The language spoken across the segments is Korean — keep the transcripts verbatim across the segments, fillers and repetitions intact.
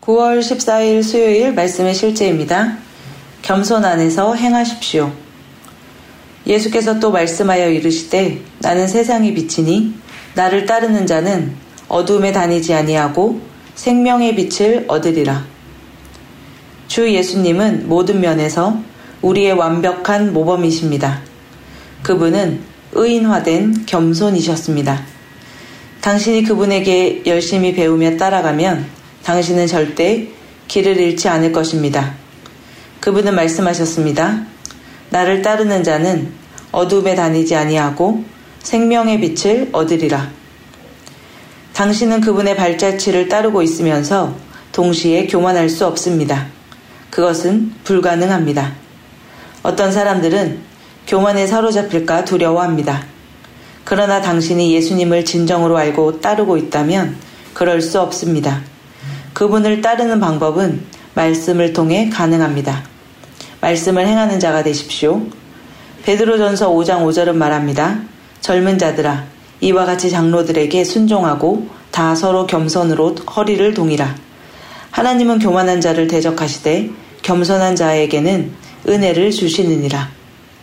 구월 십사일 수요일 말씀의 실제입니다. 겸손 안에서 행하십시오. 예수께서 또 말씀하여 이르시되 나는 세상의 빛이니 나를 따르는 자는 어두움에 다니지 아니하고 생명의 빛을 얻으리라. 주 예수님은 모든 면에서 우리의 완벽한 모범이십니다. 그분은 의인화된 겸손이셨습니다. 당신이 그분에게 열심히 배우며 따라가면 당신은 절대 길을 잃지 않을 것입니다. 그분은 말씀하셨습니다. 나를 따르는 자는 어둠에 다니지 아니하고 생명의 빛을 얻으리라. 당신은 그분의 발자취를 따르고 있으면서 동시에 교만할 수 없습니다. 그것은 불가능합니다. 어떤 사람들은 교만에 사로잡힐까 두려워합니다. 그러나 당신이 예수님을 진정으로 알고 따르고 있다면 그럴 수 없습니다. 그분을 따르는 방법은 말씀을 통해 가능합니다. 말씀을 행하는 자가 되십시오. 베드로전서 오장 오절은 말합니다. 젊은 자들아, 이와 같이 장로들에게 순종하고 다 서로 겸손으로 허리를 동이라. 하나님은 교만한 자를 대적하시되 겸손한 자에게는 은혜를 주시느니라.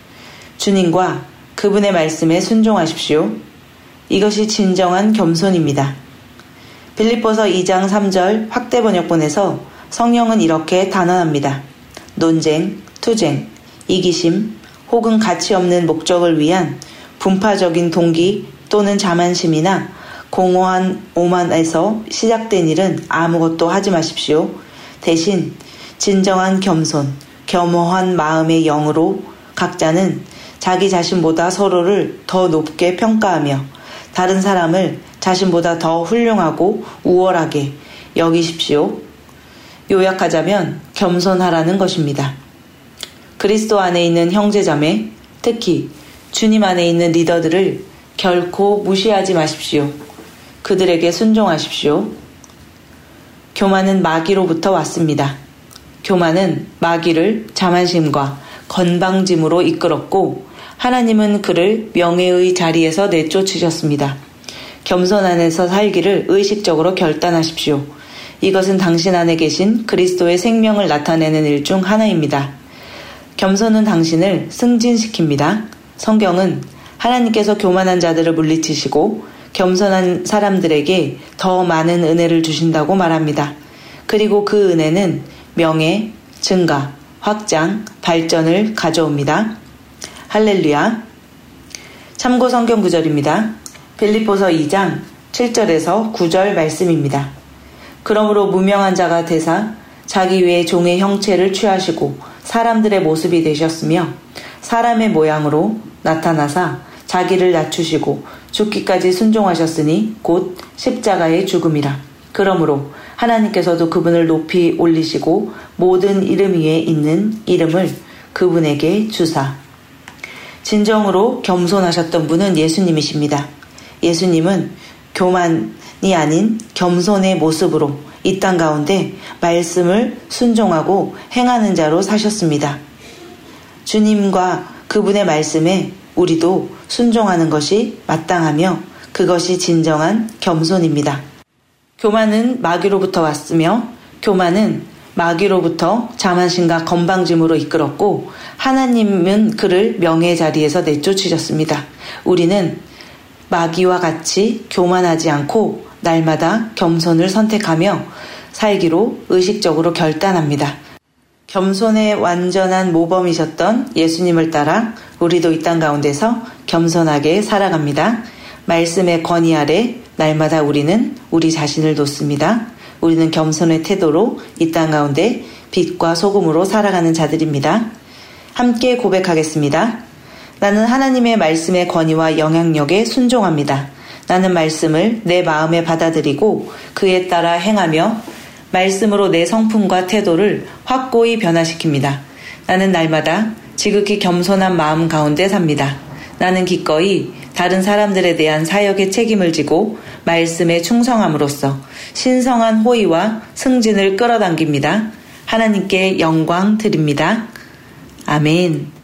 주님과 그분의 말씀에 순종하십시오. 이것이 진정한 겸손입니다. 빌립보서 이장 삼절 확대 번역본에서 성령은 이렇게 단언합니다. 논쟁, 투쟁, 이기심 혹은 가치 없는 목적을 위한 분파적인 동기 또는 자만심이나 공허한 오만에서 시작된 일은 아무것도 하지 마십시오. 대신 진정한 겸손, 겸허한 마음의 영으로 각자는 자기 자신보다 서로를 더 높게 평가하며 다른 사람을 자신보다 더 훌륭하고 우월하게 여기십시오. 요약하자면 겸손하라는 것입니다. 그리스도 안에 있는 형제자매, 특히 주님 안에 있는 리더들을 결코 무시하지 마십시오. 그들에게 순종하십시오. 교만은 마귀로부터 왔습니다. 교만은 마귀를 자만심과 건방짐으로 이끌었고 하나님은 그를 명예의 자리에서 내쫓으셨습니다. 겸손 안에서 살기를 의식적으로 결단하십시오. 이것은 당신 안에 계신 그리스도의 생명을 나타내는 일 중 하나입니다. 겸손은 당신을 승진시킵니다. 성경은 하나님께서 교만한 자들을 물리치시고 겸손한 사람들에게 더 많은 은혜를 주신다고 말합니다. 그리고 그 은혜는 명예, 증가, 확장, 발전을 가져옵니다. 할렐루야. 참고 성경 구절입니다. 빌립보서 이장 칠절에서 구절 말씀입니다. 그러므로 무명한 자가 되사 자기 위에 종의 형체를 취하시고 사람들의 모습이 되셨으며 사람의 모양으로 나타나사 자기를 낮추시고 죽기까지 순종하셨으니 곧 십자가의 죽음이라. 그러므로 하나님께서도 그분을 높이 올리시고 모든 이름 위에 있는 이름을 그분에게 주사. 진정으로 겸손하셨던 분은 예수님이십니다. 예수님은 교만이 아닌 겸손의 모습으로 이 땅 가운데 말씀을 순종하고 행하는 자로 사셨습니다. 주님과 그분의 말씀에 우리도 순종하는 것이 마땅하며 그것이 진정한 겸손입니다. 교만은 마귀로부터 왔으며 교만은 마귀로부터 자만심과 건방짐으로 이끌었고 하나님은 그를 명예의 자리에서 내쫓으셨습니다. 우리는 마귀와 같이 교만하지 않고 날마다 겸손을 선택하며 살기로 의식적으로 결단합니다. 겸손의 완전한 모범이셨던 예수님을 따라 우리도 이 땅 가운데서 겸손하게 살아갑니다. 말씀의 권위 아래 날마다 우리는 우리 자신을 놓습니다. 우리는 겸손의 태도로 이 땅 가운데 빛과 소금으로 살아가는 자들입니다. 함께 고백하겠습니다. 나는 하나님의 말씀의 권위와 영향력에 순종합니다. 나는 말씀을 내 마음에 받아들이고 그에 따라 행하며 말씀으로 내 성품과 태도를 확고히 변화시킵니다. 나는 날마다 지극히 겸손한 마음 가운데 삽니다. 나는 기꺼이 다른 사람들에 대한 사역의 책임을 지고 말씀에 충성함으로써 신성한 호의와 승진을 끌어당깁니다. 하나님께 영광 드립니다. 아멘.